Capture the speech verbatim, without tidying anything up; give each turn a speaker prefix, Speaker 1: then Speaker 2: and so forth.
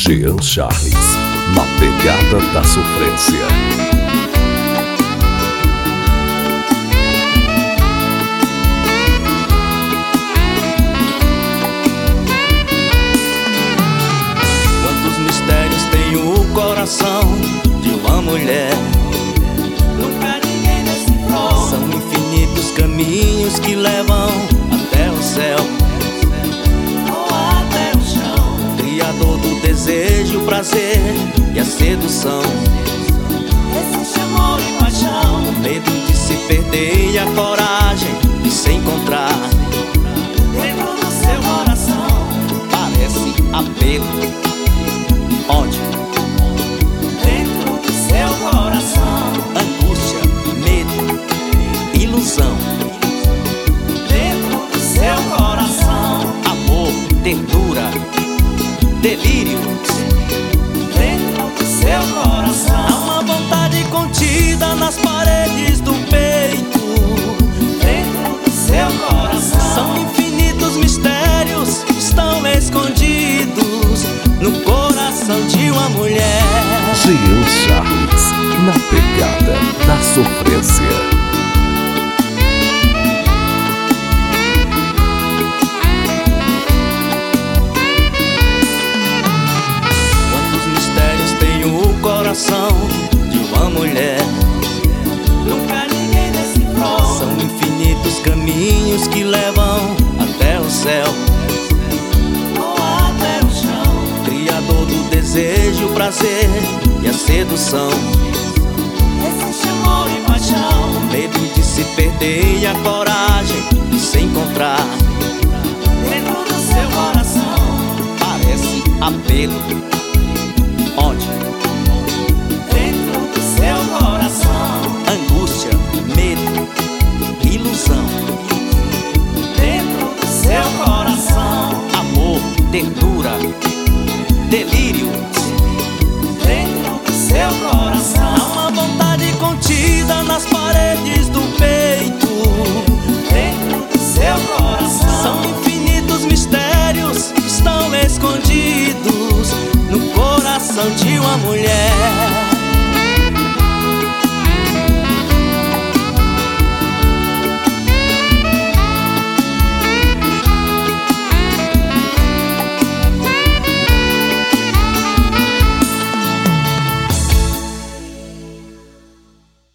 Speaker 1: Jean Charles, na pegada da sofrência.
Speaker 2: Quantos mistérios tem o coração de uma mulher?
Speaker 3: Nunca ninguém decifrou.
Speaker 2: São infinitos caminhos que levam até o céu
Speaker 3: Ou até o chão.
Speaker 2: Criador do desejo, o prazer e a sedução.
Speaker 3: Existe amor e paixão.
Speaker 2: O medo de se perder e a coragem de se encontrar.
Speaker 3: Dentro do seu coração
Speaker 2: Parece apelo, ódio,
Speaker 3: dentro do seu coração.
Speaker 2: angústia, medo, ilusão.
Speaker 3: Dentro do seu coração.
Speaker 2: Amor, ternura, delírio.
Speaker 3: Dentro do seu
Speaker 2: Há
Speaker 3: coração.
Speaker 2: uma vontade contida nas paredes do peito.
Speaker 3: Dentro do seu coração.
Speaker 2: São infinitos mistérios que estão escondidos no coração de uma mulher.
Speaker 1: Jean Charles, na pegada da sofrência.
Speaker 2: Quantos mistérios tem o coração de uma mulher?
Speaker 3: Nunca ninguém decifrou.
Speaker 2: São infinitos caminhos que levam até o céu.
Speaker 3: Ou até o chão.
Speaker 2: Criador do desejo, o prazer e a sedução.
Speaker 3: Existe amor e paixão.
Speaker 2: O medo de se perder e a coragem de se encontrar.
Speaker 3: Dentro do seu coração.
Speaker 2: Parece apelo, ódio,
Speaker 3: Dentro do seu coração.
Speaker 2: angústia, medo, ilusão.
Speaker 3: Dentro do seu coração.
Speaker 2: Amor, ternura, delírio.
Speaker 3: Dentro do seu
Speaker 2: Há
Speaker 3: coração.
Speaker 2: uma vontade contida nas paredes